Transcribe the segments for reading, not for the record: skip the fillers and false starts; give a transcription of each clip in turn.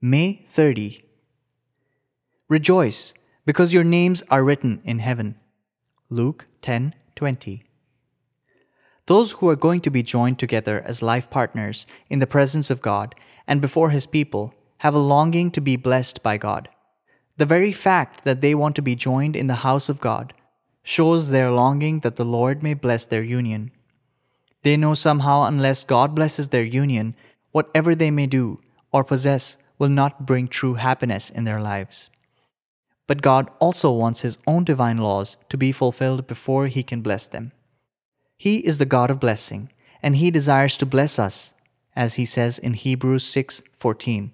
May 30. Rejoice, because your names are written in heaven. Luke 10:20. Those who are going to be joined together as life partners in the presence of God and before His people have a longing to be blessed by God. The very fact that they want to be joined in the house of God shows their longing that the Lord may bless their union. They know somehow unless God blesses their union, whatever they may do or possess will not bring true happiness in their lives. But God also wants His own divine laws to be fulfilled before He can bless them. He is the God of blessing, and He desires to bless us, as He says in Hebrews 6:14.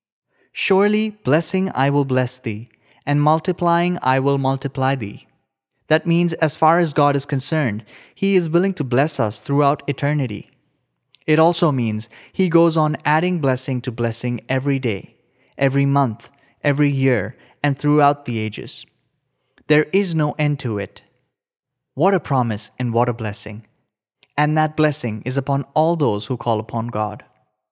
Surely blessing I will bless thee, and multiplying I will multiply thee. That means as far as God is concerned, He is willing to bless us throughout eternity. It also means He goes on adding blessing to blessing every day, every month, every year, and throughout the ages. There is no end to it. What a promise and what a blessing. And that blessing is upon all those who call upon God.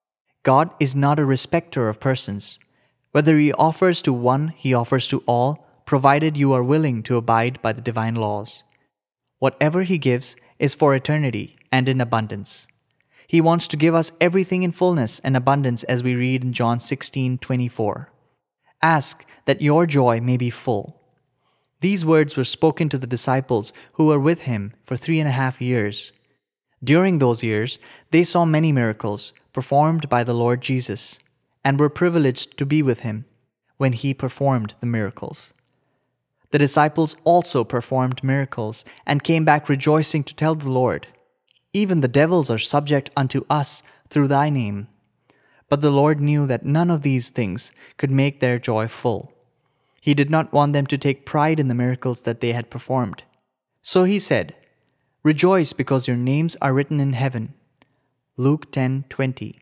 God is not a respecter of persons. Whether He offers to one, He offers to all, provided you are willing to abide by the divine laws. Whatever He gives is for eternity and in abundance. He wants to give us everything in fullness and abundance, as we read in John 16:24. Ask that your joy may be full. These words were spoken to the disciples who were with Him for 3.5 years. During those years, they saw many miracles performed by the Lord Jesus and were privileged to be with Him when He performed the miracles. The disciples also performed miracles and came back rejoicing to tell the Lord, "Even the devils are subject unto us through thy name." But the Lord knew that none of these things could make their joy full. He did not want them to take pride in the miracles that they had performed. So He said, "Rejoice because your names are written in heaven." Luke 10:20.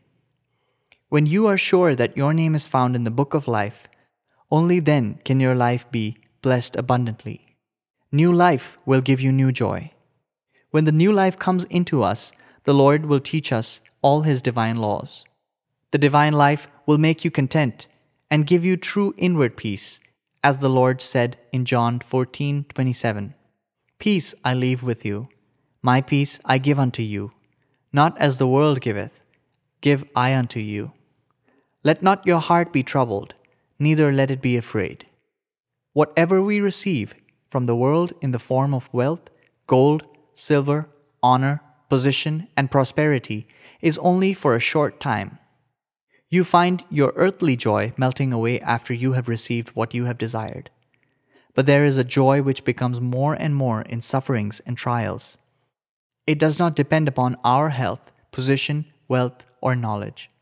When you are sure that your name is found in the book of life, only then can your life be blessed abundantly. New life will give you new joy. When the new life comes into us, the Lord will teach us all His divine laws. The divine life will make you content and give you true inward peace, as the Lord said in John 14:27. "Peace I leave with you, my peace I give unto you. Not as the world giveth, give I unto you. Let not your heart be troubled, neither let it be afraid." Whatever we receive from the world in the form of wealth, gold, silver, honor, position, and prosperity is only for a short time. You find your earthly joy melting away after you have received what you have desired. But there is a joy which becomes more and more in sufferings and trials. It does not depend upon our health, position, wealth, or knowledge.